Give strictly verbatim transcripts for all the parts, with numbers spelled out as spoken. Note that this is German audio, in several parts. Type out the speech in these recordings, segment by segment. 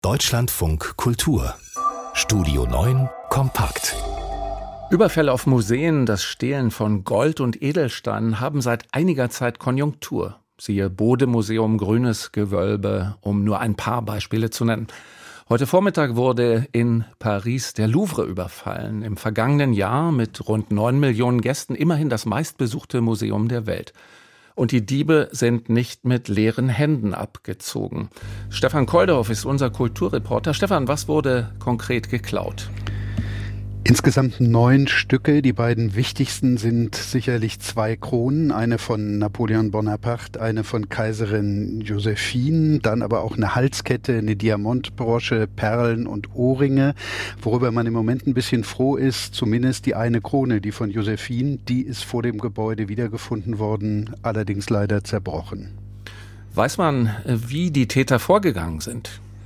Deutschlandfunk Kultur. Studio neun kompakt. Überfälle auf Museen, das Stehlen von Gold und Edelsteinen haben seit einiger Zeit Konjunktur. Siehe Bode-Museum, Grünes Gewölbe, um nur ein paar Beispiele zu nennen. Heute Vormittag wurde in Paris der Louvre überfallen. Im vergangenen Jahr mit rund neun Millionen Gästen immerhin das meistbesuchte Museum der Welt. Und die Diebe sind nicht mit leeren Händen abgezogen. Stefan Kolderhoff ist unser Kulturreporter. Stefan, was wurde konkret geklaut? Insgesamt neun Stücke. Die beiden wichtigsten sind sicherlich zwei Kronen. Eine von Napoleon Bonaparte, eine von Kaiserin Josephine. Dann aber auch eine Halskette, eine Diamantbrosche, Perlen und Ohrringe. Worüber man im Moment ein bisschen froh ist, zumindest die eine Krone, die von Josephine, die ist vor dem Gebäude wiedergefunden worden, allerdings leider zerbrochen. Weiß man, wie die Täter vorgegangen sind?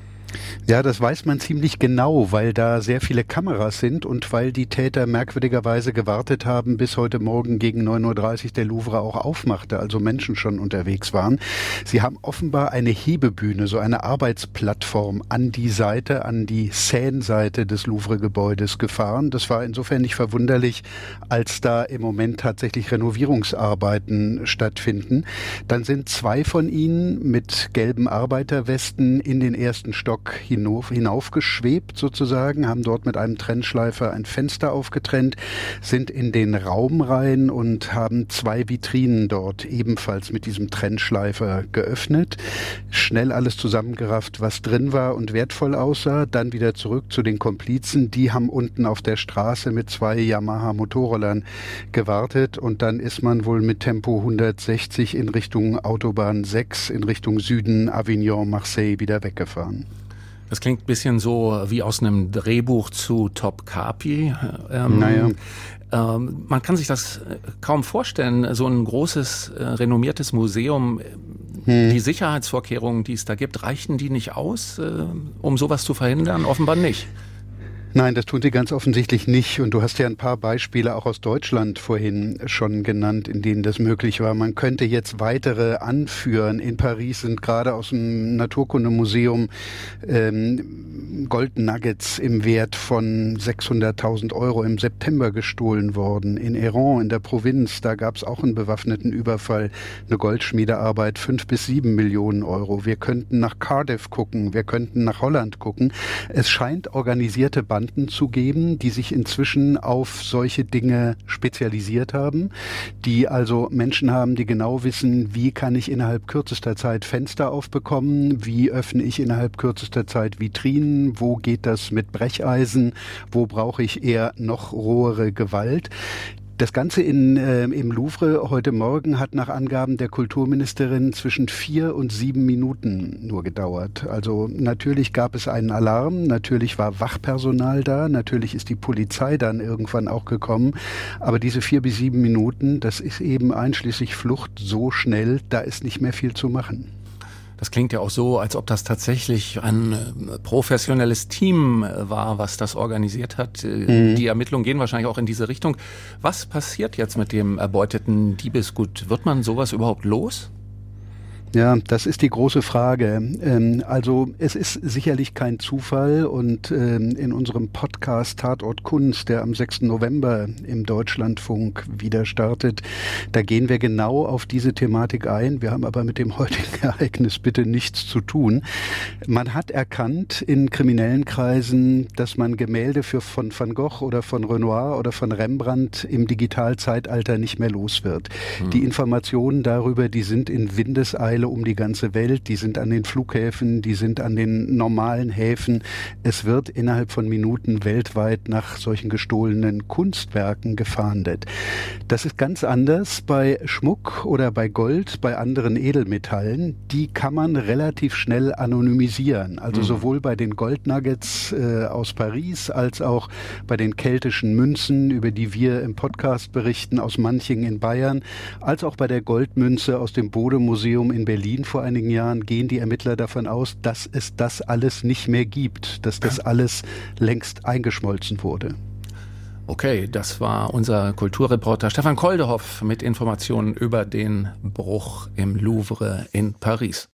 Ja, das weiß man ziemlich genau, weil da sehr viele Kameras sind und weil die Täter merkwürdigerweise gewartet haben, bis heute Morgen gegen neun Uhr dreißig der Louvre auch aufmachte, also Menschen schon unterwegs waren. Sie haben offenbar eine Hebebühne, so eine Arbeitsplattform an die Seite, an die Seine-Seite des Louvre-Gebäudes gefahren. Das war insofern nicht verwunderlich, als da im Moment tatsächlich Renovierungsarbeiten stattfinden. Dann sind zwei von ihnen mit gelben Arbeiterwesten in den ersten Stock hinauf, hinaufgeschwebt sozusagen, haben dort mit einem Trennschleifer ein Fenster aufgetrennt, sind in den Raum rein und haben zwei Vitrinen dort ebenfalls mit diesem Trennschleifer geöffnet. Schnell alles zusammengerafft, was drin war und wertvoll aussah. Dann wieder zurück zu den Komplizen. Die haben unten auf der Straße mit zwei Yamaha-Motorrollern gewartet und dann ist man wohl mit Tempo hundertsechzig in Richtung Autobahn sechs, in Richtung Süden, Avignon, Marseille wieder weggefahren. Das klingt ein bisschen so wie aus einem Drehbuch zu Top Kapi. Ähm, naja. ähm, man kann sich das kaum vorstellen, so ein großes, äh, renommiertes Museum. Hm. Die Sicherheitsvorkehrungen, die es da gibt, reichen die nicht aus, äh, um sowas zu verhindern? Offenbar nicht. Nein, das tun sie ganz offensichtlich nicht. Und du hast ja ein paar Beispiele auch aus Deutschland vorhin schon genannt, in denen das möglich war. Man könnte jetzt weitere anführen. In Paris sind gerade aus dem Naturkundemuseum ähm, Goldnuggets im Wert von sechshunderttausend Euro im September gestohlen worden. In Eran, in der Provinz, da gab es auch einen bewaffneten Überfall, eine Goldschmiedearbeit, fünf bis sieben Millionen Euro. Wir könnten nach Cardiff gucken, wir könnten nach Holland gucken. Es scheint organisierte Banden zu geben, die sich inzwischen auf solche Dinge spezialisiert haben, die also Menschen haben, die genau wissen, wie kann ich innerhalb kürzester Zeit Fenster aufbekommen, wie öffne ich innerhalb kürzester Zeit Vitrinen, wo geht das mit Brecheisen, wo brauche ich eher noch rohere Gewalt. Das Ganze in, äh, im Louvre heute Morgen hat nach Angaben der Kulturministerin zwischen vier und sieben Minuten nur gedauert. Also natürlich gab es einen Alarm, natürlich war Wachpersonal da, natürlich ist die Polizei dann irgendwann auch gekommen. Aber diese vier bis sieben Minuten, das ist eben einschließlich Flucht so schnell, da ist nicht mehr viel zu machen. Das klingt ja auch so, als ob das tatsächlich ein äh, professionelles Team äh, war, was das organisiert hat. Äh, mhm. Die Ermittlungen gehen wahrscheinlich auch in diese Richtung. Was passiert jetzt mit dem erbeuteten Diebesgut? Wird man sowas überhaupt los? Ja, das ist die große Frage. Also es ist sicherlich kein Zufall und in unserem Podcast Tatort Kunst, der am sechsten November im Deutschlandfunk wieder startet, da gehen wir genau auf diese Thematik ein. Wir haben aber mit dem heutigen Ereignis bitte nichts zu tun. Man hat erkannt in kriminellen Kreisen, dass man Gemälde für von Van Gogh oder von Renoir oder von Rembrandt im Digitalzeitalter nicht mehr los wird. Hm. Die Informationen darüber, die sind in Windeseile um die ganze Welt, die sind an den Flughäfen, die sind an den normalen Häfen. Es wird innerhalb von Minuten weltweit nach solchen gestohlenen Kunstwerken gefahndet. Das ist ganz anders bei Schmuck oder bei Gold, bei anderen Edelmetallen. Die kann man relativ schnell anonymisieren. Also mhm. sowohl bei den Goldnuggets äh, aus Paris als auch bei den keltischen Münzen, über die wir im Podcast berichten, aus Manching in Bayern, als auch bei der Goldmünze aus dem Bode-Museum in Berlin vor einigen Jahren gehen die Ermittler davon aus, dass es das alles nicht mehr gibt, dass das alles längst eingeschmolzen wurde. Okay, das war unser Kulturreporter Stefan Kolderhoff mit Informationen über den Bruch im Louvre in Paris.